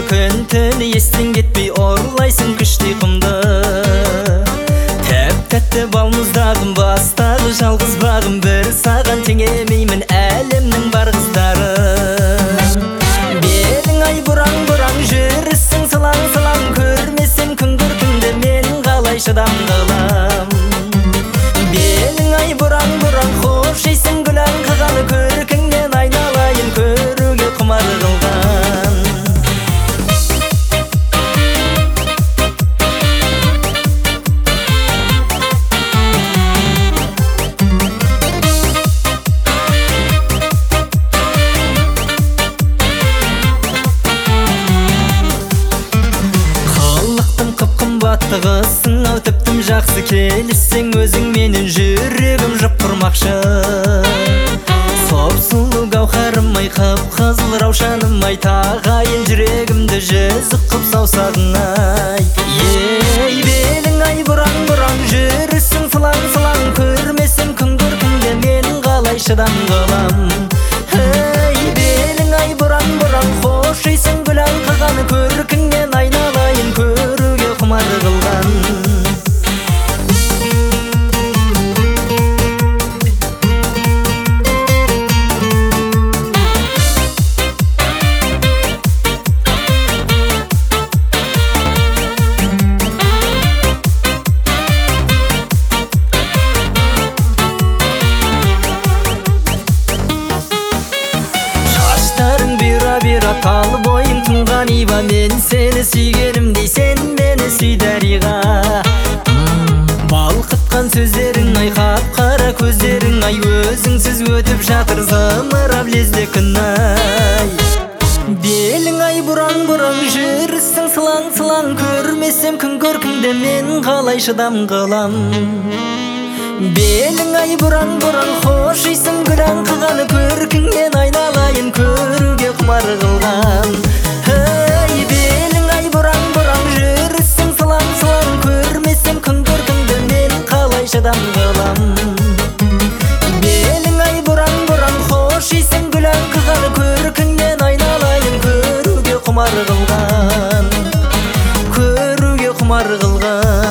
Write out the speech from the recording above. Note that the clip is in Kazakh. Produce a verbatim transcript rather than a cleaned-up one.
күн түні естен кетпей орлайсың күштей құмды. Тәп-тәтті балмұздағым бастағы жалғыз бағым, бір саған теңемеймін әлемнің бар қыздары. Белің ай бұраң-бұраң жүрісің сылаң-сылаң, көрмесем күн көркіңді мен қалай шыдам қылам. Белің ай бұраң-бұраң хош жейсің гүлән қығаны, көркіңнен айналайын көруге құмар қылған. Қымбаттығысың ау тіптім жақсы, келіссең өзің менен жүрегім жұп құрмақшы. Соп-сұлу гауһарым ай, қып-қызыл раушаным ай, тағайын жүрегімді жүзік қып саусағың ай. Ей белің ай бұраң-бұраң жүрісің сылаң-сылаң, көрмесем күн көркіңде мен қалай шыдам қылам. Ей белің ай бұраң-бұраң хош жейсің гүлән қығаны, көркіңнен айналайын көруге құмар қылған. Шаштарың бұйра-бұйра, тал бойың тұнған иба, мен сені сүйгенімдей сен мені сүй дариға. Балқытқан сөздерің ай, қап-қара көздерің ай, өзіңсіз өтіп жатыр зымырап лезде күн ай. Белің ай бұраң-бұраң жүрісің сылаң-сылаң, көрмесем күн көркіңді мен қалай шыдам қылам. Белің ай бұраң-бұраң хош жейсің гүлән қығаны, көркіңнен айналайын көруге құмар қылған. Ей белің ай бұраң-бұраң жүрісің сылаң-сылаң, көрмесем күн көркіңді мен қалай шыдам қылам. Белің ай бұраң-бұраң хош жейсің гүлән қығаны, көркіңнен айналайын көруге құмар қылған, көруге құмар қылған.